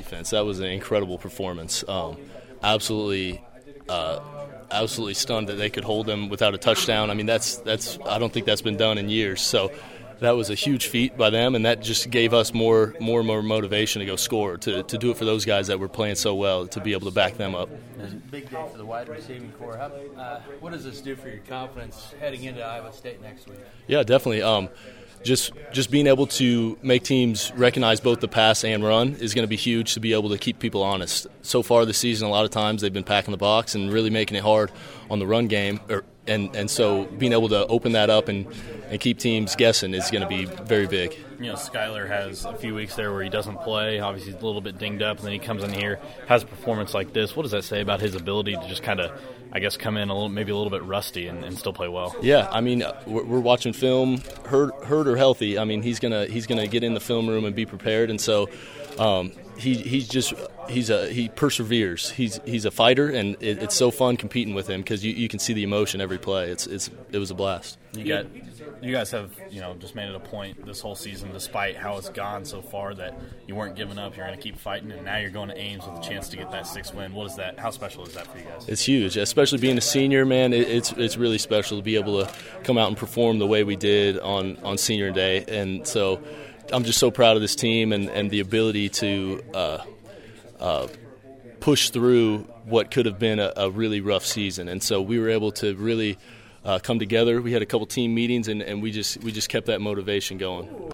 defense. That was an incredible performance. Absolutely stunned that they could hold them without a touchdown. I mean, that's I don't think that's been done in years. So that was a huge feat by them, and that just gave us more motivation to go score, to do it for those guys that were playing so well, to be able to back them up. It's a big day for the wide receiving corps. What does this do for your confidence heading into Iowa State next week? Yeah, definitely. Just being able to make teams recognize both the pass and run is going to be huge, to be able to keep people honest. So far this season, a lot of times they've been packing the box and really making it hard on the run game, and so being able to open that up and keep teams guessing is going to be very big. Skyler has a few weeks there where he doesn't play. Obviously, he's a little bit dinged up, and then he comes in here, has a performance like this. What does that say about his ability to just kind of, I guess, come in maybe a little bit rusty and still play well? Yeah, I mean, we're watching film, hurt or healthy. I mean, he's gonna get in the film room and be prepared, and so he perseveres. He's a fighter, and it's so fun competing with him because you can see the emotion every play. It was a blast. You guys have just made it a point this whole season, despite how it's gone so far, that you weren't giving up. You're going to keep fighting, and now you're going to Ames with a chance to get that 6th win. What is that? How special is that for you guys? It's huge, especially being a senior, man. It's really special to be able to come out and perform the way we did on senior day, and so I'm just so proud of this team and the ability to push through what could have been a really rough season. And so we were able to really come together. We had a couple team meetings, and we just kept that motivation going.